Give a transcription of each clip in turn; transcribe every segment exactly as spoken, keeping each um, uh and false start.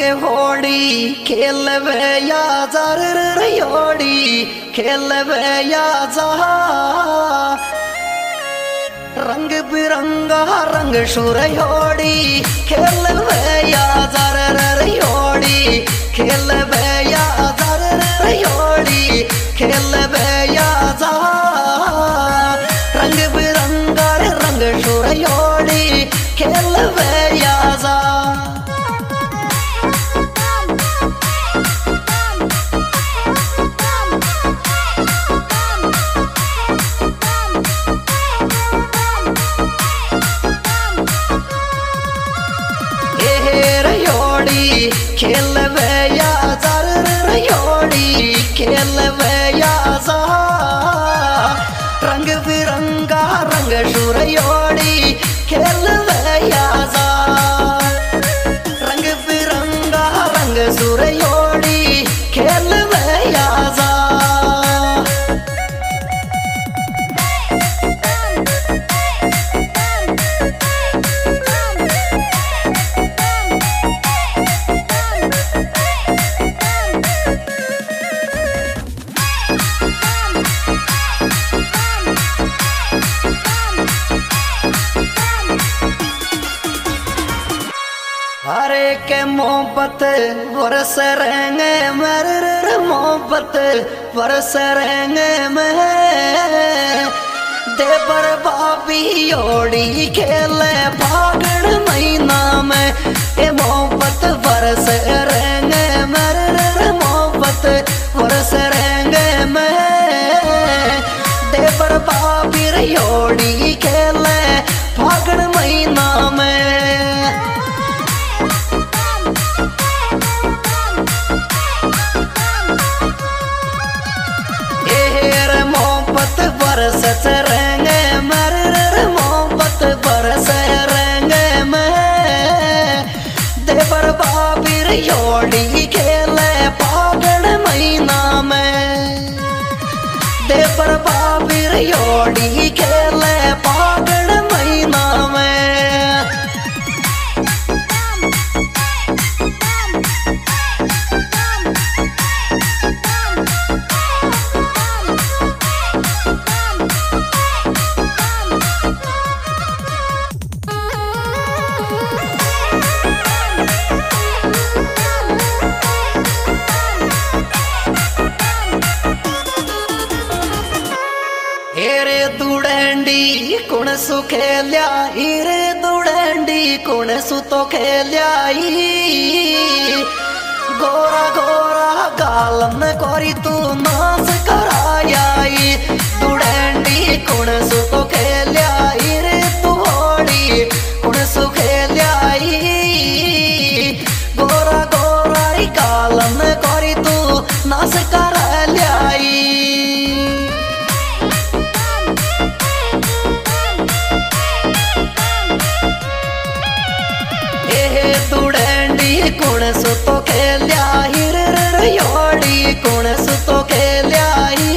के होड़ी खेलवे या जार होड़ी खेलवे या जा रंग बिरंगा रंग शुर होड़ी खेलवे या जार होड़ी खेलवे या जार होड़ी खेलवे या जा रंग बिरंगा रंग शुर होड़ी खेलवे या जा खेलवे या जार होड़ी खेलवे या जा रंग बिरंगा रंग शुर होड़ी खेलवे या जा रंग बिरंगा रंग शुर होड़ी खेलवे या जा हरे के मोहब्बत बरस रहेंगे मेरे मोहब्बत बरस रहेंगे में दे बरबाबी ओड़ी खेले फागण महीना में ये मोहब्बत बरस रहेंगे मेरे मोहब्बत बरस रहेंगे में दे बरबाबी ओड़ी खेले फागण महीना में बरस रहेंगे मर मोहब्बत बरस रहेंगे में दे बरबाबी होड़ी खेले फागण महीना में दे बरबाबी होड़ी खेले फागण महीना में कुण सु खेल्या रे दुड़ंडी कुण सु तो खेल्या गोरा गोरा गालन कोरी तू नाच करायाई दुड़ंडी कुण सु तो खेल्या रे तू होड़ी कुण सु खेल्या गोरा गोरा गालन कोरी तू नाच करायाई कुण सु तो खेल्या होड़ी कुण सु तो खेल्या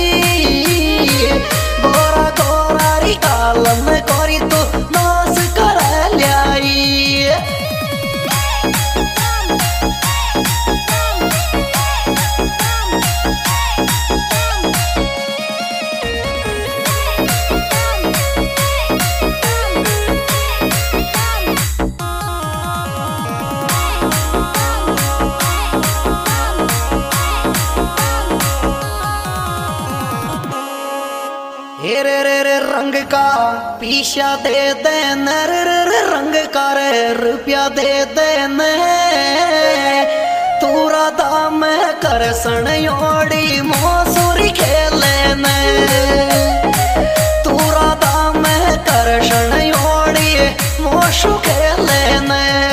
गोरा गोरा री कालन कोरी तू नाच करायाई रे रे रे रंग का पीछा दे दे नर रंग का रे रुपया दे दे न तूरा दाम कर सन योड़ी मोसुरी खेले न तूरा दाम कर सन योड़ी मोशु खेले न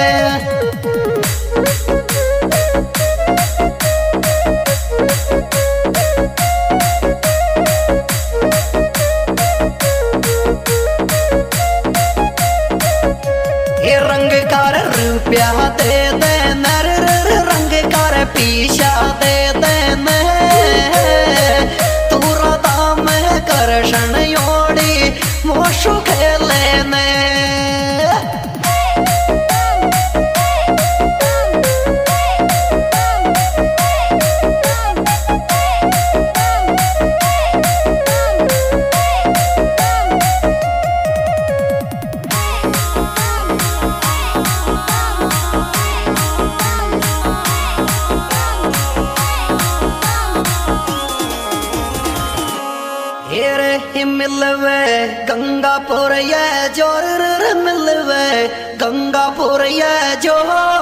रंग कर रुपया दे दे नर रंग कर पीछा दे दे न तूरा दाम कर शन योड़ी मोशु खेले न गंगापुर ये जोर मिलवे गंगापुर ये जो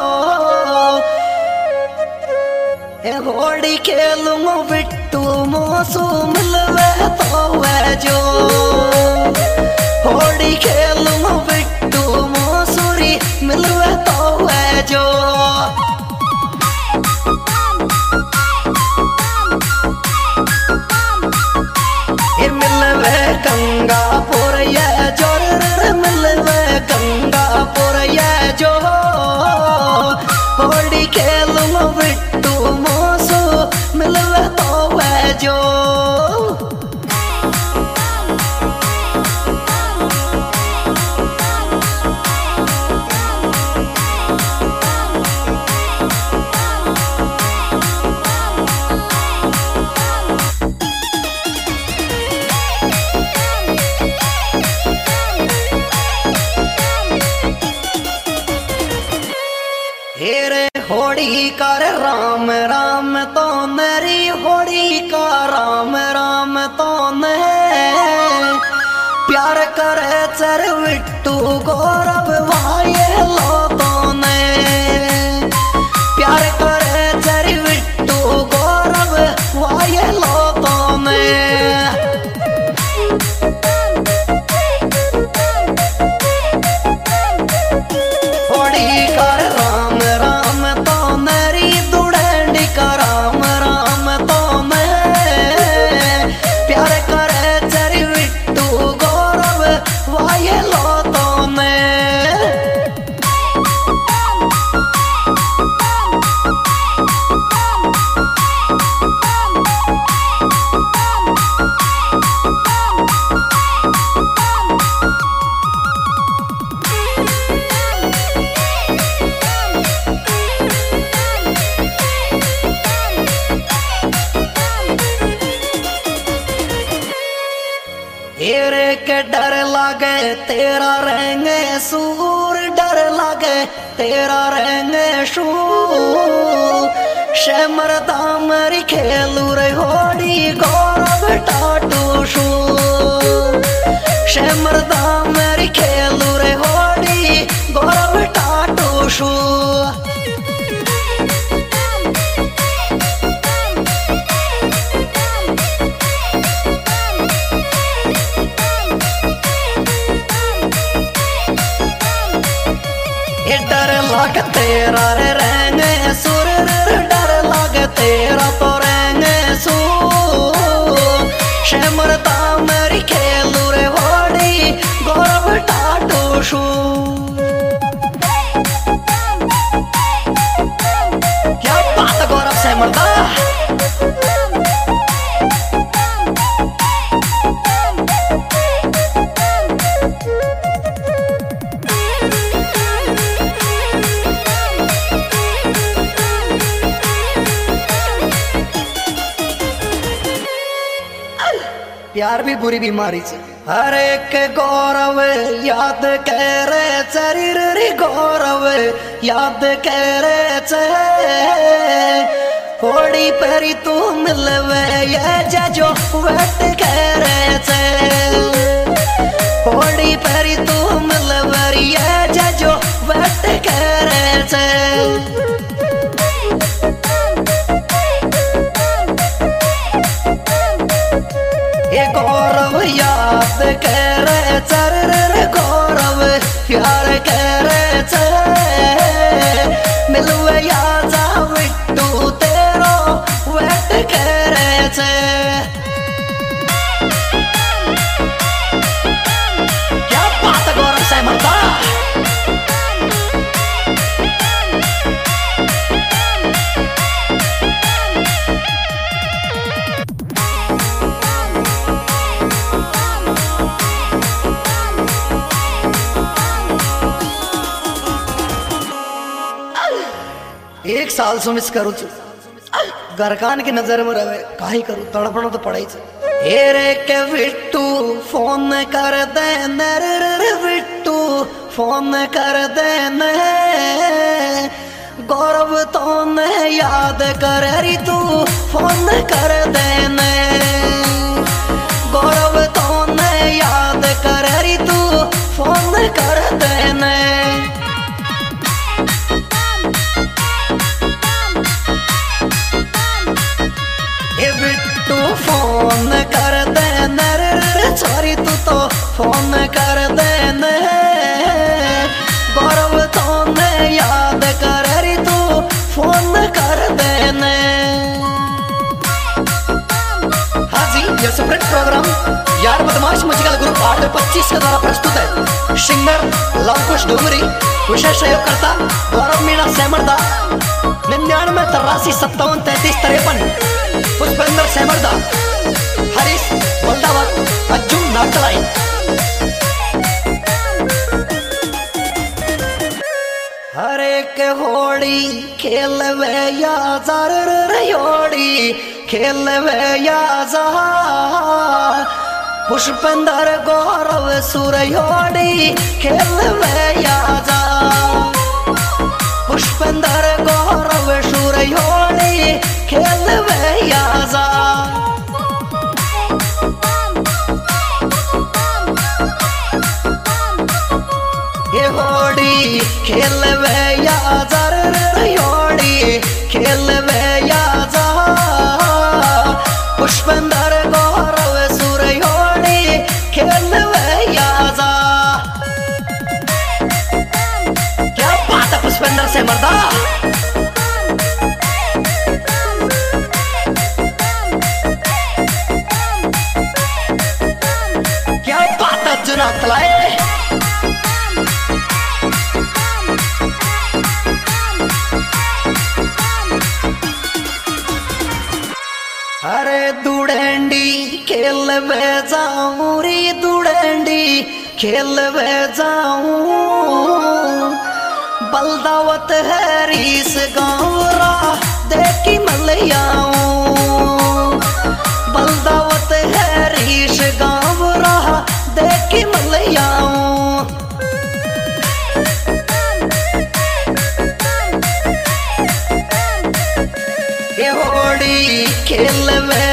होड़ी खेलूं बिट्टू मोसू मिलवे तो है जो होड़ी खेलूं बिट्टू मोसूरी मिलवे तो है जो मिलवे गंगापुर ये जोर मिलवे गंगापुर ये जो होड़ी खेलूं बिट्टू मोसू मिलवे तो है जो हेरे होड़ी कर राम राम तो मेरी होड़ी का राम राम तो ने प्यार करे चर बिट्टू गौरव वाये लो तो ने प्यार करे चर बिट्टू गौरव वाये लो तो ने होड़ी कर राम राम तो मेरी दुड़ेंडी का राम राम तो मैं प्यार करे चरी बिट्टू गौरव वाये लो तो मैं तेरे के डर लागे तेरा रहेंगे सूर डर लागे तेरा रहेंगे शूर शमर दामरी खेलू रे होड़ी गौरव टाटू शू शमर दामरी खेलू रे होड़ी गौरव टाटू शू डर लग तेरा रे रहेंगे सुर डर लग तेरा तो रहेंगे सू शमर तामरी खेलू रे होड़ी गौरव टाटू शू क्या बात गौरव से मरदा प्यार भी बुरी बीमारी से हर एक गौरव याद करे शरीर रे गौरव याद करे होड़ी परी तू मिलवे ये जजो वेट करे होड़ी परी तू मिलवे ये जजो वेट करे ये गौरव याद करे चर रे गौरव प्यार करे मिलवे या जा बिट्टू तेरो वेट करे क्या बात गौरव से मरदा एक साल से मिस करूँ घरकान की नजर में रहे काहे करूँ तड़पना तो पड़े हेरे के बिट्टू फोन कर दे नर बिट्टू फोन कर दे गौरव तो ने याद कर रही तू फोन कर दे गौरव तो ने याद करी तू फोन कर देने। ए बिट्टू फोन कर देने रे छोरी तू तो फोन कर देने। गौरव तो ने याद करी तू फोन कर देने। हाँ जी, ये सुप्रीम प्रोग्राम यार बदमाश म्यूजिकल ग्रुप आठ पच्चीस के द्वारा प्रस्तुत है। सिंगर लवकुश डोगरी, विशेष सहयोगकर्ता गौरव मीणा सेमरदा, निन्यानवे तिरासी सत्तावन तैतीस तिरपन पुष्पेंद्र सेमरदा, हरीश बल्दावत, अर्जुन नाटलाई। हरे के होड़ी खेलवे या जार होड़ी खेलवे या जा। पुष्पेंद्र गौरव सुरयोड़ी खेलवे या जा। पुष्पेंद्र गौरव सुरयोड़ी खेलवे या जा। ये होड़ी खेलवे या जार होड़ी खेलवे या जा। पुष्पेंद्र गौरव सुरयोड़ी खेलवे या जा। क्या बात है पुष्पेंद्र से मर्दा। क्या बात है अर्जुन नाटलाई। अरे दुड़ेंडी खेलवे जाऊं री दुड़ेंडी खेलवे जाऊं। बल्दावत है रीस गाँवरा देखी मलयाऊं। बल्दावत है रीस गाँवरा देखी मलयाऊं। ये होड़ी खेलवे